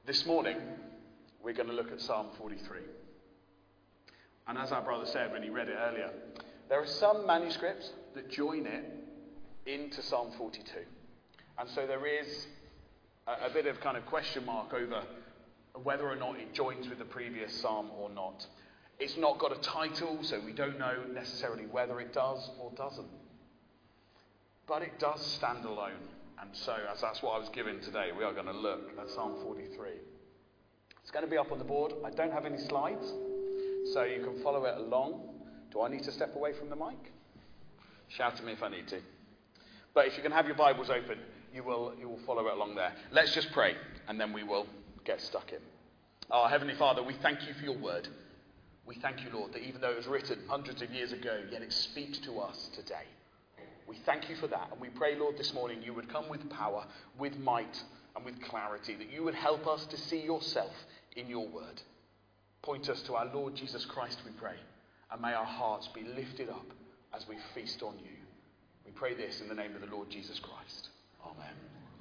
This morning, we're going to look at Psalm 43. And as our brother said when he read it earlier, there are some manuscripts that join it into Psalm 42. And so there is a bit of kind of question mark over whether or not it joins with the previous psalm or not. It's not got a title, so we don't know necessarily whether it does or doesn't. But it does stand alone. And so, as that's what I was given today, we are going to look at Psalm 43. It's going to be up on the board. I don't have any slides, so you can follow it along. Do I need to step away from the mic? Shout at me if I need to. But if you can have your Bibles open, you will follow it along there. Let's just pray, and then we will get stuck in. Our Heavenly Father, we thank you for your word. We thank you, Lord, that even though it was written hundreds of years ago, yet it speaks to us today. We thank you for that, and we pray, Lord, this morning you would come with power, with might, and with clarity, that you would help us to see yourself in your word. Point us to our Lord Jesus Christ, we pray, and may our hearts be lifted up as we feast on you. We pray this in the name of the Lord Jesus Christ. Amen.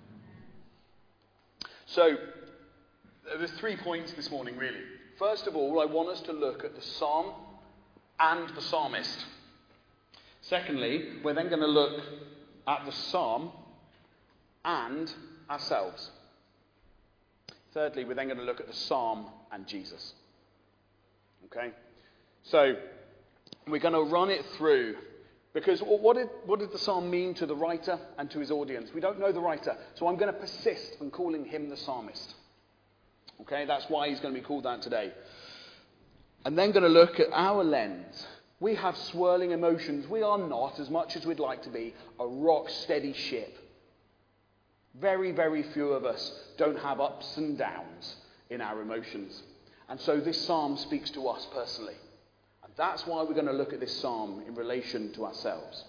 So, there are 3 points this morning, really. First of all, I want us to look at the psalm and the psalmist. Secondly, we're then going to look at the psalm and ourselves. Thirdly, we're then going to look at the psalm and Jesus. Okay? So, we're going to run it through. Because what did the psalm mean to the writer and to his audience? We don't know the writer. So I'm going to persist on calling him the psalmist. Okay? That's why he's going to be called that today. And then going to look at our lens. We have swirling emotions. We are not, as much as we'd like to be, a rock-steady ship. Very, very few of us don't have ups and downs in our emotions. And so this psalm speaks to us personally. And that's why we're going to look at this psalm in relation to ourselves.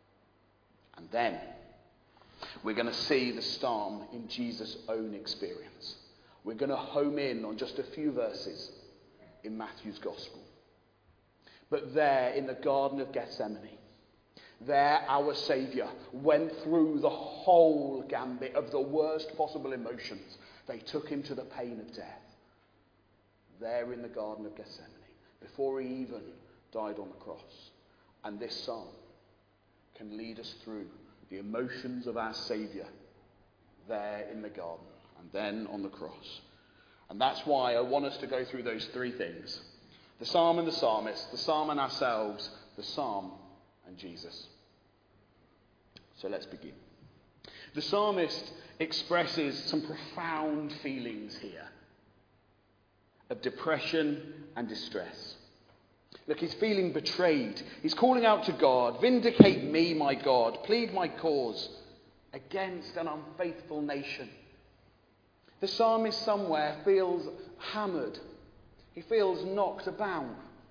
And then we're going to see the psalm in Jesus' own experience. We're going to home in on just a few verses in Matthew's Gospel. But there in the Garden of Gethsemane, there our Saviour went through the whole gambit of the worst possible emotions. They took him to the pain of death. There in the Garden of Gethsemane, before he even died on the cross. And this psalm can lead us through the emotions of our Saviour there in the garden and then on the cross. And that's why I want us to go through those 3 things. The psalm and the psalmist, the psalm and ourselves, the psalm and Jesus. So let's begin. The psalmist expresses some profound feelings here of depression and distress. Look, he's feeling betrayed. He's calling out to God, "Vindicate me, my God. Plead my cause against an unfaithful nation." The psalmist somewhere feels hammered. He feels knocked about.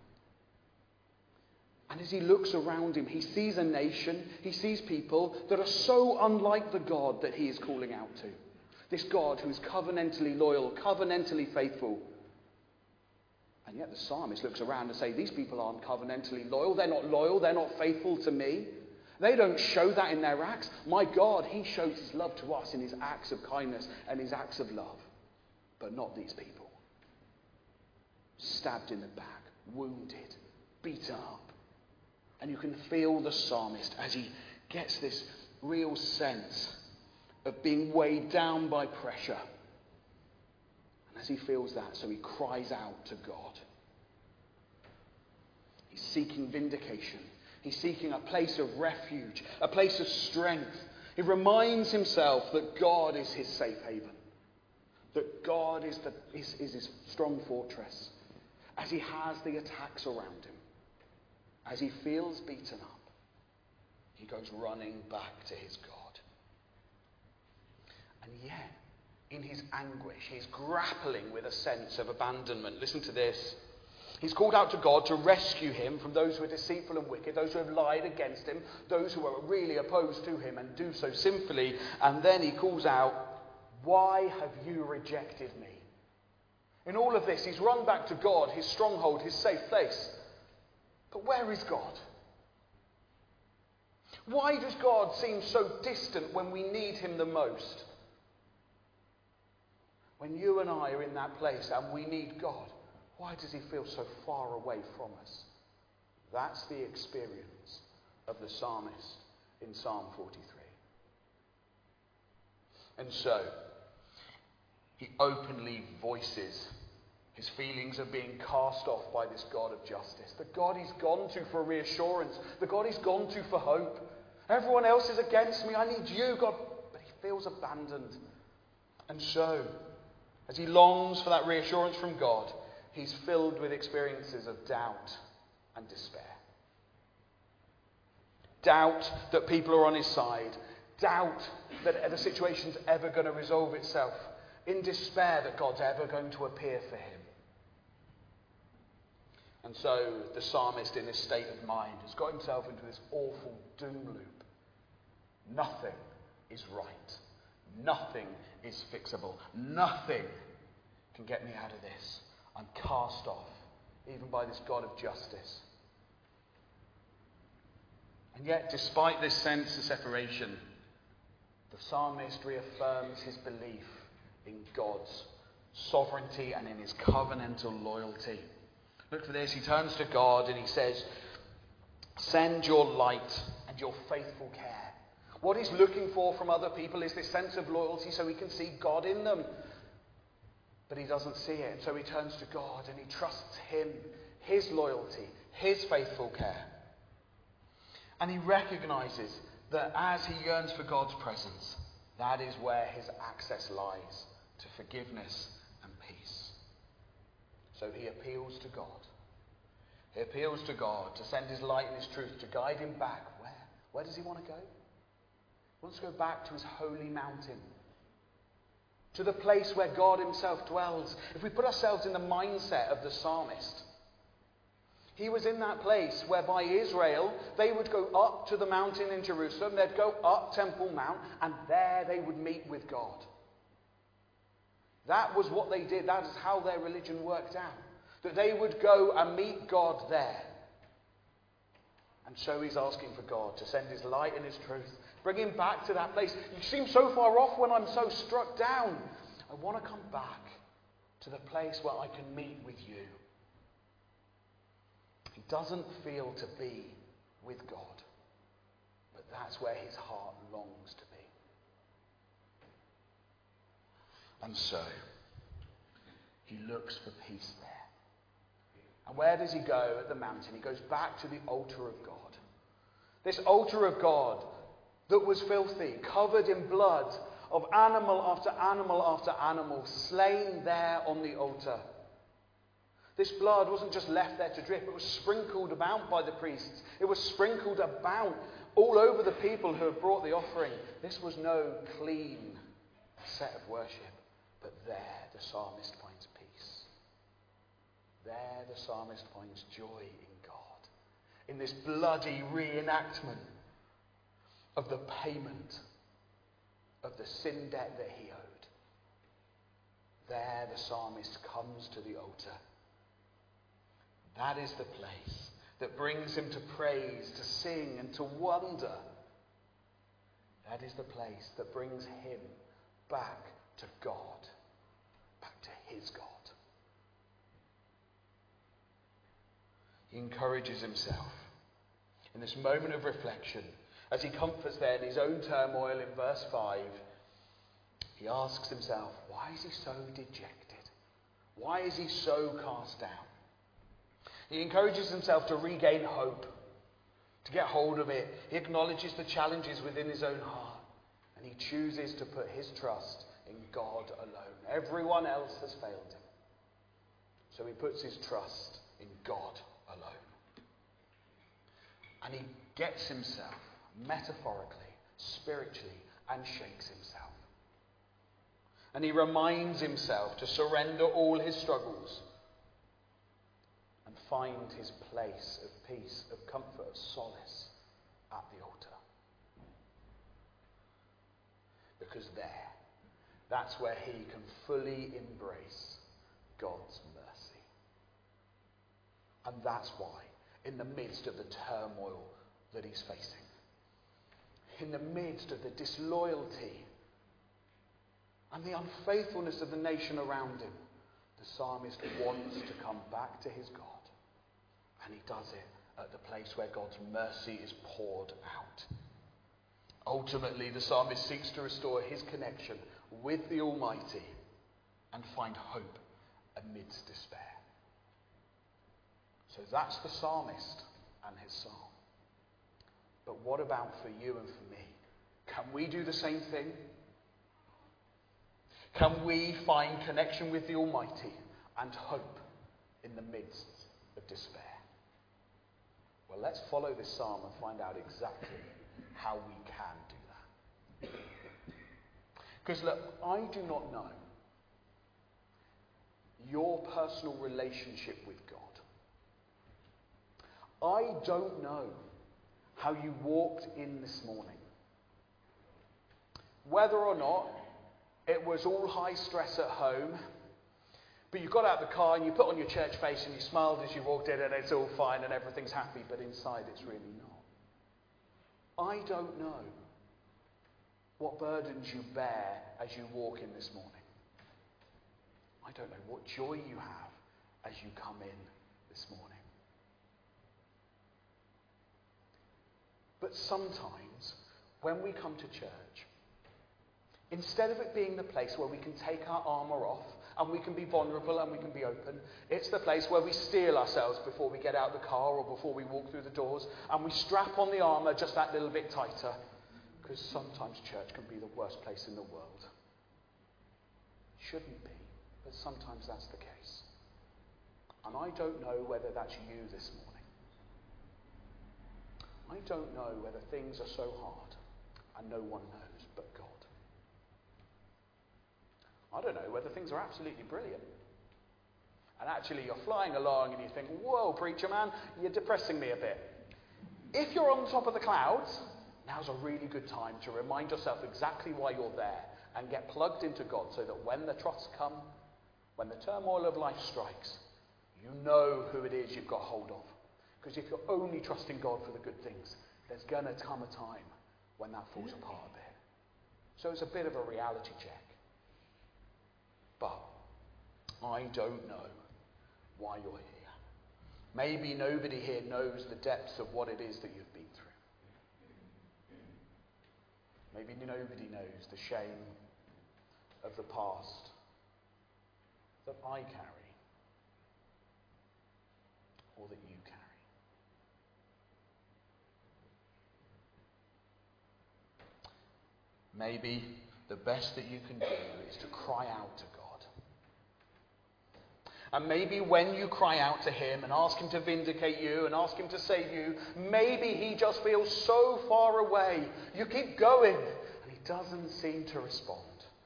And as he looks around him, he sees a nation, he sees people that are so unlike the God that he is calling out to. This God who is covenantally loyal, covenantally faithful. And yet the psalmist looks around and says, these people aren't covenantally loyal, they're not faithful to me. They don't show that in their acts. My God, he shows his love to us in his acts of kindness and his acts of love. But not these people. Stabbed in the back, wounded, beaten up. And you can feel the psalmist as he gets this real sense of being weighed down by pressure. And as he feels that, so he cries out to God. He's seeking vindication. He's seeking a place of refuge, a place of strength. He reminds himself that God is his safe haven. That God is his strong fortress. As he has the attacks around him, as he feels beaten up, he goes running back to his God. And yet, in his anguish, he's grappling with a sense of abandonment. Listen to this. He's called out to God to rescue him from those who are deceitful and wicked, those who have lied against him, those who are really opposed to him and do so sinfully. And then he calls out, "Why have you rejected me?" In all of this, he's run back to God, his stronghold, his safe place. But where is God? Why does God seem so distant when we need him the most? When you and I are in that place and we need God, why does he feel so far away from us? That's the experience of the psalmist in Psalm 43. And so, he openly voices his feelings of being cast off by this God of justice. The God he's gone to for reassurance. The God he's gone to for hope. Everyone else is against me. I need you, God. But he feels abandoned. And so, as he longs for that reassurance from God, he's filled with experiences of doubt and despair. Doubt that people are on his side. Doubt that the situation's ever going to resolve itself. In despair that God's ever going to appear for him. And so the psalmist, in this state of mind, has got himself into this awful doom loop. Nothing is right. Nothing is fixable. Nothing can get me out of this. I'm cast off, even by this God of justice. And yet, despite this sense of separation, the psalmist reaffirms his belief in God's sovereignty and in his covenantal loyalty. Look for this. He turns to God and he says, "Send your light and your faithful care." What he's looking for from other people is this sense of loyalty so he can see God in them. But he doesn't see it. And so he turns to God and he trusts him, his loyalty, his faithful care. And he recognizes that as he yearns for God's presence, that is where his access lies to forgiveness and peace. So he appeals to God. He appeals to God to send his light and his truth to guide him back. Where? Where does he want to go? He wants to go back to his holy mountain. To the place where God himself dwells. If we put ourselves in the mindset of the psalmist, he was in that place whereby Israel, they would go up to the mountain in Jerusalem, they'd go up Temple Mount, and there they would meet with God. That was what they did. That is how their religion worked out. That they would go and meet God there. And so he's asking for God to send his light and his truth. Bring him back to that place. You seem so far off when I'm so struck down. I want to come back to the place where I can meet with you. He doesn't feel to be with God. But that's where his heart longs to be. And so, he looks for peace there. And where does he go at the mountain? He goes back to the altar of God. This altar of God that was filthy, covered in blood of animal after animal after animal, slain there on the altar. This blood wasn't just left there to drip, it was sprinkled about by the priests. It was sprinkled about all over the people who had brought the offering. This was no clean set of worship. But there the psalmist finds peace. There the psalmist finds joy in God. In this bloody reenactment of the payment of the sin debt that he owed. There the psalmist comes to the altar. That is the place that brings him to praise, to sing, and to wonder. That is the place that brings him back to God, back to his God. He encourages himself in this moment of reflection as he comforts there in his own turmoil in verse 5. He asks himself, why is he so dejected? Why is he so cast down? He encourages himself to regain hope, to get hold of it. He acknowledges the challenges within his own heart, and he chooses to put his trust in God alone. Everyone else has failed him. So he puts his trust in God alone. And he gets himself, metaphorically, spiritually, and shakes himself. And he reminds himself to surrender all his struggles and find his place of peace, of comfort, of solace at the altar. Because that's where he can fully embrace God's mercy. And that's why, in the midst of the turmoil that he's facing, in the midst of the disloyalty and the unfaithfulness of the nation around him, the psalmist wants to come back to his God. And he does it at the place where God's mercy is poured out. Ultimately, the psalmist seeks to restore his connection with the Almighty and find hope amidst despair. So that's the psalmist and his psalm. But what about for you and for me? Can we do the same thing? Can we find connection with the Almighty and hope in the midst of despair? Well, let's follow this psalm and find out exactly how we can do that. Because look, I do not know your personal relationship with God. I don't know how you walked in this morning. Whether or not it was all high stress at home, but you got out of the car and you put on your church face and you smiled as you walked in and it's all fine and everything's happy, but inside it's really not. I don't know what burdens you bear as you walk in this morning. I don't know what joy you have as you come in this morning. But sometimes, when we come to church, instead of it being the place where we can take our armour off and we can be vulnerable and we can be open, it's the place where we steel ourselves before we get out of the car or before we walk through the doors, and we strap on the armour just that little bit tighter, because sometimes church can be the worst place in the world. Shouldn't be, but sometimes that's the case. And I don't know whether that's you this morning. I don't know whether things are so hard and no one knows but God. I don't know whether things are absolutely brilliant. And actually you're flying along and you think, whoa, preacher man, you're depressing me a bit. If you're on top of the clouds, now's a really good time to remind yourself exactly why you're there and get plugged into God so that when the troughs come, when the turmoil of life strikes, you know who it is you've got hold of. Because if you're only trusting God for the good things, there's going to come a time when that falls apart a bit. So it's a bit of a reality check. But I don't know why you're here. Maybe nobody here knows the depths of what it is that you've been through. Maybe nobody knows the shame of the past that I carry or that you carry. Maybe the best that you can do is to cry out to God. And maybe when you cry out to him and ask him to vindicate you and ask him to save you, maybe he just feels so far away. You keep going and he doesn't seem to respond.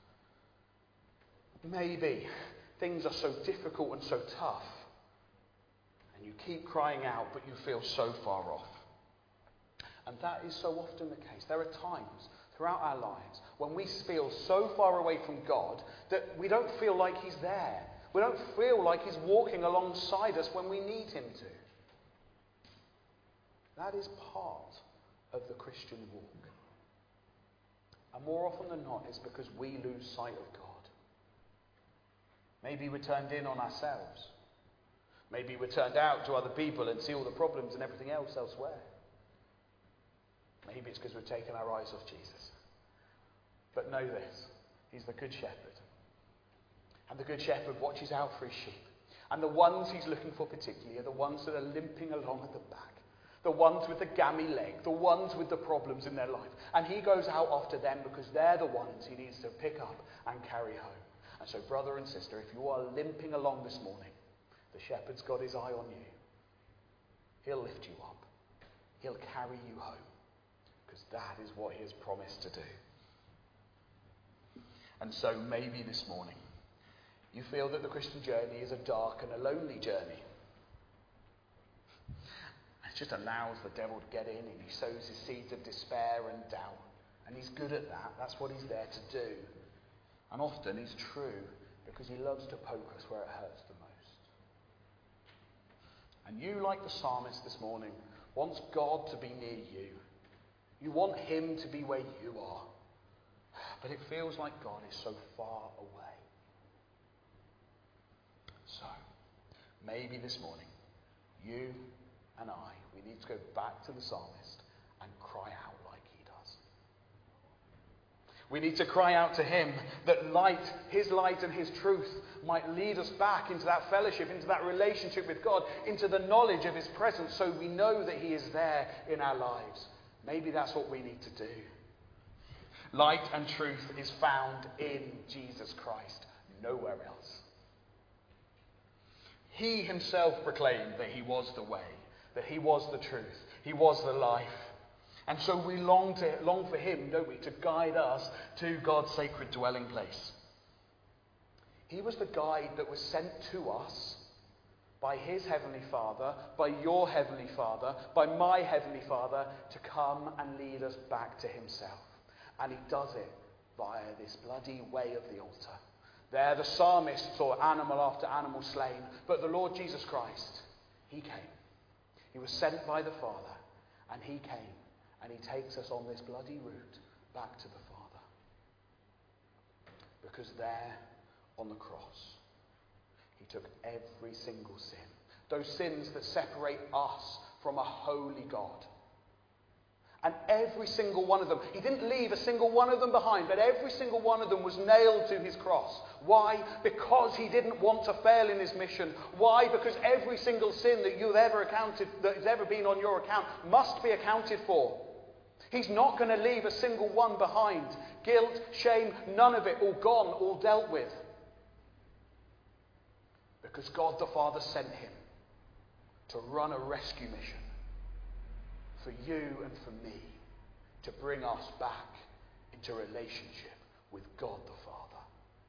Maybe things are so difficult and so tough and you keep crying out but you feel so far off. And that is so often the case. There are times throughout our lives when we feel so far away from God that we don't feel like he's there. We don't feel like he's walking alongside us when we need him to. That is part of the Christian walk. And more often than not, it's because we lose sight of God. Maybe we're turned in on ourselves. Maybe we're turned out to other people and see all the problems and everything else elsewhere. Maybe it's because we've taken our eyes off Jesus. But know this, he's the good shepherd. And the good shepherd watches out for his sheep. And the ones he's looking for particularly are the ones that are limping along at the back. The ones with the gammy leg. The ones with the problems in their life. And he goes out after them because they're the ones he needs to pick up and carry home. And so, brother and sister, if you are limping along this morning, the shepherd's got his eye on you. He'll lift you up. He'll carry you home. Because that is what he has promised to do. And so maybe this morning, you feel that the Christian journey is a dark and a lonely journey. It just allows the devil to get in and he sows his seeds of despair and doubt. And he's good at that. That's what he's there to do. And often he's true because he loves to poke us where it hurts the most. And you, like the psalmist this morning, wants God to be near you. You want him to be where you are. But it feels like God is so far away. So, maybe this morning, you and I, we need to go back to the psalmist and cry out like he does. We need to cry out to him that his light and his truth might lead us back into that fellowship, into that relationship with God, into the knowledge of his presence, so we know that he is there in our lives. Maybe that's what we need to do. Light and truth is found in Jesus Christ, nowhere else. He himself proclaimed that he was the way, that he was the truth, he was the life. And so we long for him, don't we, to guide us to God's sacred dwelling place. He was the guide that was sent to us by his heavenly Father, by your heavenly Father, by my heavenly Father, to come and lead us back to himself. And he does it via this bloody way of the altar. There the psalmist saw animal after animal slain, but the Lord Jesus Christ, he came. He was sent by the Father, and he came, and he takes us on this bloody route back to the Father. Because there on the cross, he took every single sin. Those sins that separate us from a holy God. And every single one of them, he didn't leave a single one of them behind, but every single one of them was nailed to his cross. Why? Because he didn't want to fail in his mission. Why? Because every single sin that that has ever been on your account must be accounted for. He's not going to leave a single one behind. Guilt, shame, none of it, all gone, all dealt with. Because God the Father sent him to run a rescue mission for you and for me, to bring us back into relationship with God the Father.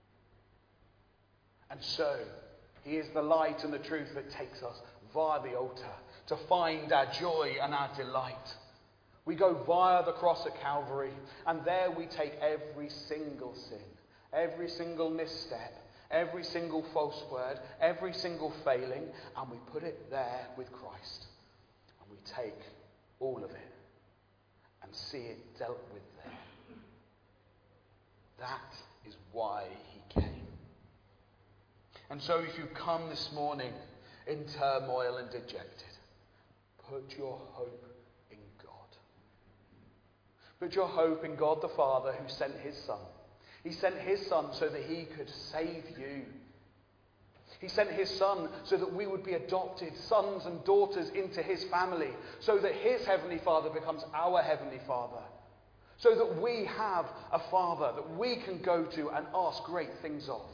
And so, he is the light and the truth that takes us via the altar to find our joy and our delight. We go via the cross at Calvary, and there we take every single sin, every single misstep, every single false word, every single failing, and we put it there with Christ. And we take all of it and see it dealt with there. That is why he came. And so if you come this morning in turmoil and dejected, put your hope in God. Put your hope in God the Father who sent his Son. He sent his Son so that he could save you. He sent his Son so that we would be adopted sons and daughters into his family, so that his heavenly Father becomes our heavenly Father, so that we have a Father that we can go to and ask great things of,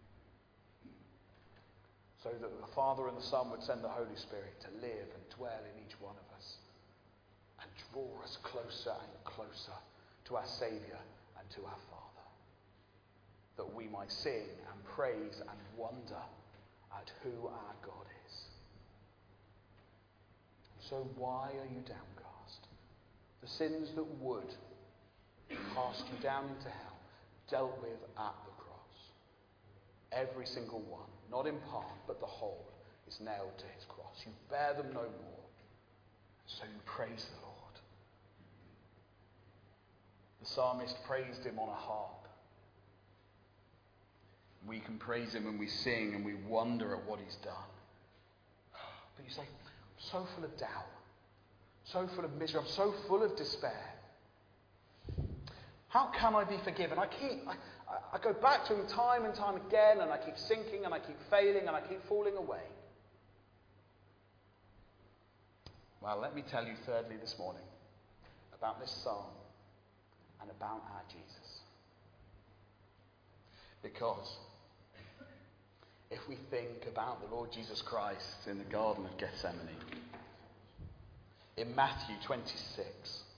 so that the Father and the Son would send the Holy Spirit to live and dwell in each one of us and draw us closer and closer to our Saviour and to our Father, that we might sing and praise and wonder at who our God is. So why are you downcast? The sins that would cast you down into hell, dealt with at the cross. Every single one, not in part, but the whole, is nailed to his cross. You bear them no more. So you praise the Lord. The psalmist praised him on a harp. We can praise him and we sing and we wonder at what he's done. But you say, I'm so full of doubt, so full of misery, I'm so full of despair. How can I be forgiven? I go back to him time and time again, and I keep sinking and I keep failing and I keep falling away. Well, let me tell you thirdly this morning about this psalm and about our Jesus. Because if we think about the Lord Jesus Christ in the Garden of Gethsemane, in Matthew 26,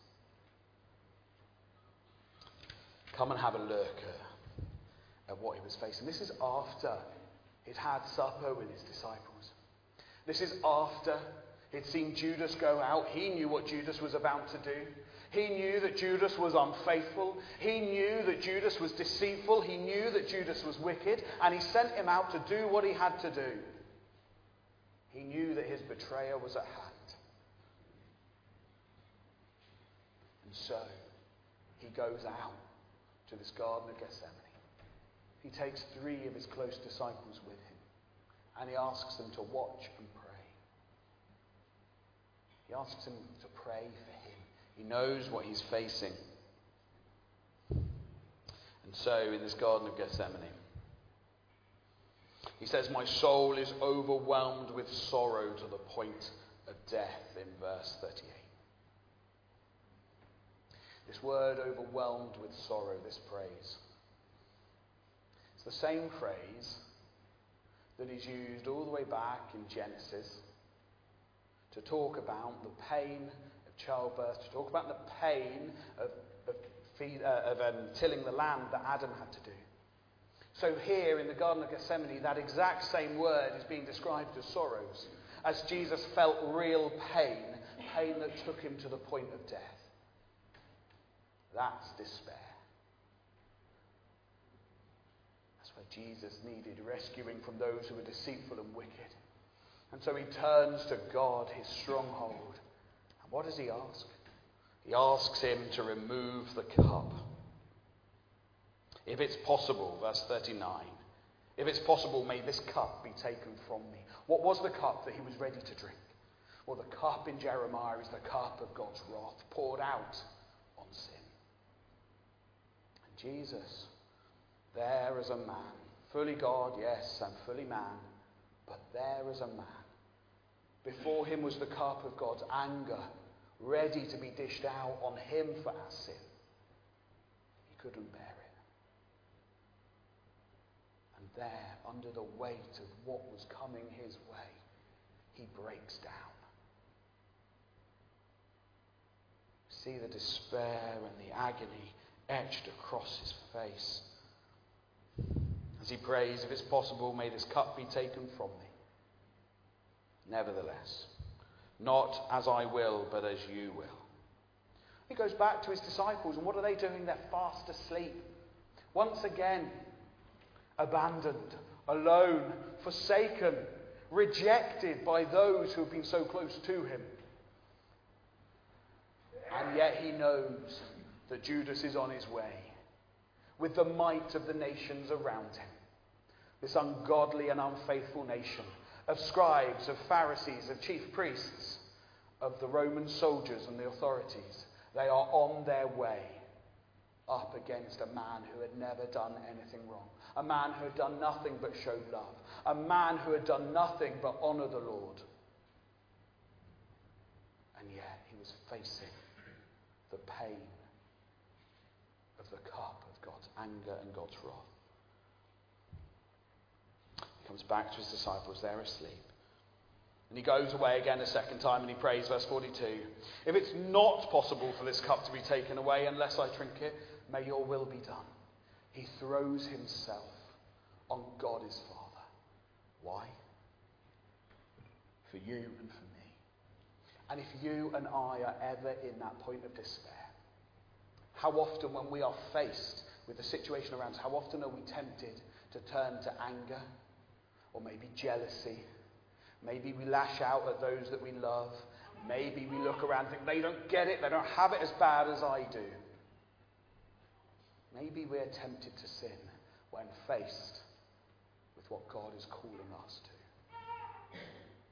come and have a look at what he was facing. This is after he'd had supper with his disciples. This is after he'd seen Judas go out. He knew what Judas was about to do. He knew that Judas was unfaithful. He knew that Judas was deceitful. He knew that Judas was wicked. And he sent him out to do what he had to do. He knew that his betrayer was at hand. And so he goes out to this Garden of Gethsemane. He takes 3 of his close disciples with him, and he asks them to watch and pray. He asks them to pray for him. He knows what he's facing. And so, in this Garden of Gethsemane, he says, my soul is overwhelmed with sorrow to the point of death, in verse 38. This word, overwhelmed with sorrow, this phrase, it's the same phrase that is used all the way back in Genesis to talk about the pain of childbirth, to talk about the pain of tilling the land that Adam had to do. So here in the Garden of Gethsemane, that exact same word is being described as sorrows, as Jesus felt real pain, pain that took him to the point of death. That's despair. That's where Jesus needed rescuing from those who were deceitful and wicked. And so he turns to God, his stronghold. And what does he ask? He asks him to remove the cup. If it's possible, verse 39, if it's possible, may this cup be taken from me. What was the cup that he was ready to drink? Well, the cup in Jeremiah is the cup of God's wrath poured out on sin. And Jesus, there as a man, fully God, yes, and fully man, but there as a man. Before him was the cup of God's anger, ready to be dished out on him for our sin. He couldn't bear it. And there, under the weight of what was coming his way, he breaks down. See the despair and the agony etched across his face. As he prays, if it's possible, may this cup be taken from me. Nevertheless, not as I will, but as you will. He goes back to his disciples, and what are they doing? They're fast asleep. Once again, abandoned, alone, forsaken, rejected by those who have been so close to him. And yet he knows that Judas is on his way, with the might of the nations around him. This ungodly and unfaithful nation of scribes, of Pharisees, of chief priests, of the Roman soldiers and the authorities. They are on their way up against a man who had never done anything wrong. A man who had done nothing but show love. A man who had done nothing but honour the Lord. And yet he was facing the pain of the cup of God's anger and God's wrath. He comes back to his disciples, they're asleep. And he goes away again a second time and he prays, verse 42. If it's not possible for this cup to be taken away unless I drink it, may your will be done. He throws himself on God his Father. Why? For you and for me. And if you and I are ever in that point of despair, how often when we are faced with the situation around us, how often are we tempted to turn to anger or maybe jealousy? Maybe we lash out at those that we love. Maybe we look around and think they don't get it, they don't have it as bad as I do. Maybe we're tempted to sin when faced with what God is calling us to.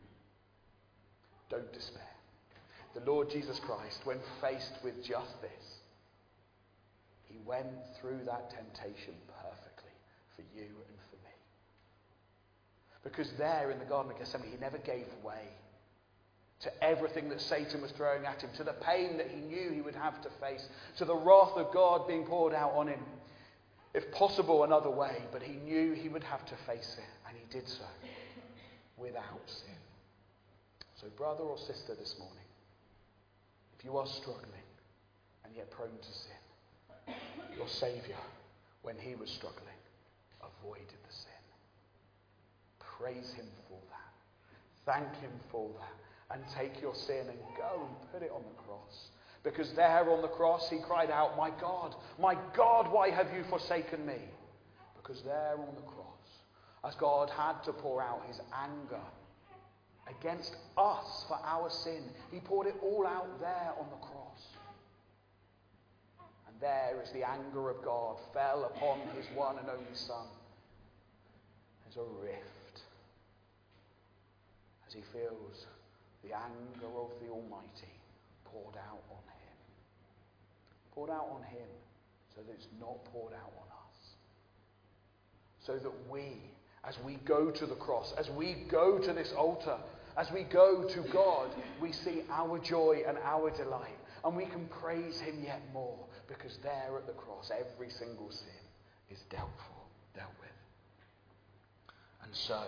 Don't despair. The Lord Jesus Christ, when faced with just this, he went through that temptation perfectly for you and for me. Because there in the Garden of Gethsemane, he never gave way to everything that Satan was throwing at him, to the pain that he knew he would have to face, to the wrath of God being poured out on him. If possible, another way, but he knew he would have to face it, and he did so without sin. So brother or sister this morning, if you are struggling and yet prone to sin, your Saviour, when he was struggling, avoided the sin. Praise him for that. Thank him for that. And take your sin and go and put it on the cross. Because there on the cross he cried out, my God, why have you forsaken me? Because there on the cross, as God had to pour out his anger against us for our sin, he poured it all out there on the cross. And there, as the anger of God fell upon his one and only Son, there's a rift as he feels the anger of the Almighty poured out on him. Poured out on him so that it's not poured out on us. So that we, as we go to the cross, as we go to this altar, as we go to God, we see our joy and our delight. And we can praise him yet more, because there at the cross, every single sin is dealt with. And so,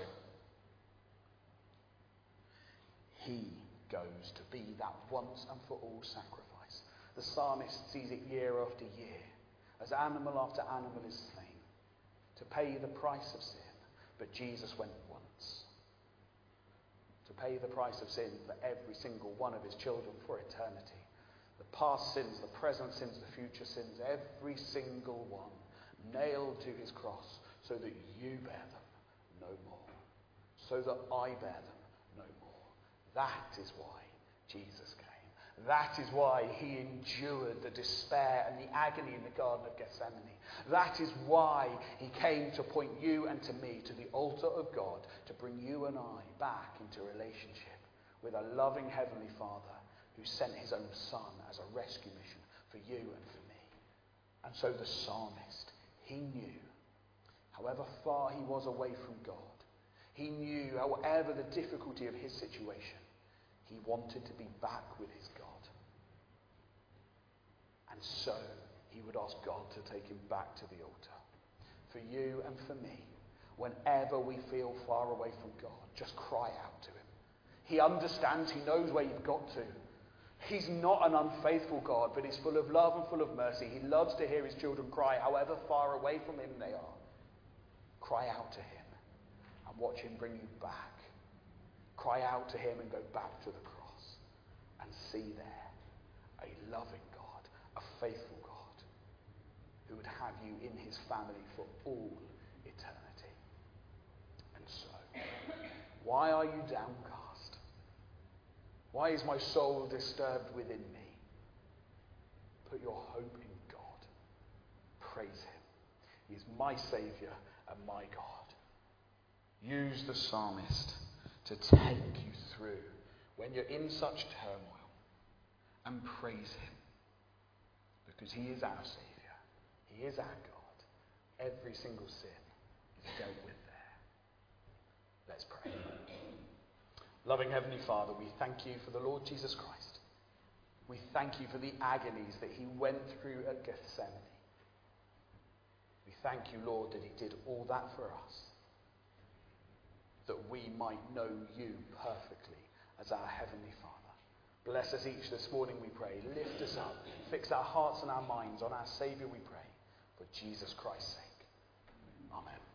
he goes to be that once and for all sacrifice. The psalmist sees it year after year, as animal after animal is slain, to pay the price of sin. But Jesus went once, to pay the price of sin for every single one of his children for eternity. The past sins, the present sins, the future sins, every single one, nailed to his cross, so that you bear them no more, so that I bear them no more. That is why Jesus came. That is why he endured the despair and the agony in the Garden of Gethsemane. That is why he came to point you and to me to the altar of God, to bring you and I back into relationship with a loving Heavenly Father who sent his own Son as a rescue mission for you and for me. And so the psalmist, he knew, however far he was away from God, he knew, however the difficulty of his situation, he wanted to be back with his God. And so he would ask God to take him back to the altar. For you and for me, whenever we feel far away from God, just cry out to him. He understands, he knows where you've got to. He's not an unfaithful God, but he's full of love and full of mercy. He loves to hear his children cry, however far away from him they are. Cry out to him and watch him bring you back. Cry out to him and go back to the cross and see there a loving God, a faithful God who would have you in his family for all eternity. And so, why are you downcast? Why is my soul disturbed within me? Put your hope in God. Praise him. He is my Saviour and my God. Use the psalmist to take you through when you're in such turmoil, and praise him, because he is our Saviour. He is our God. Every single sin is dealt with there. Let's pray. Loving Heavenly Father, we thank you for the Lord Jesus Christ. We thank you for the agonies that he went through at Gethsemane. We thank you, Lord, that he did all that for us, that we might know you perfectly as our Heavenly Father. Bless us each this morning, we pray. Lift us up. Fix our hearts and our minds on our Saviour, we pray. For Jesus Christ's sake. Amen.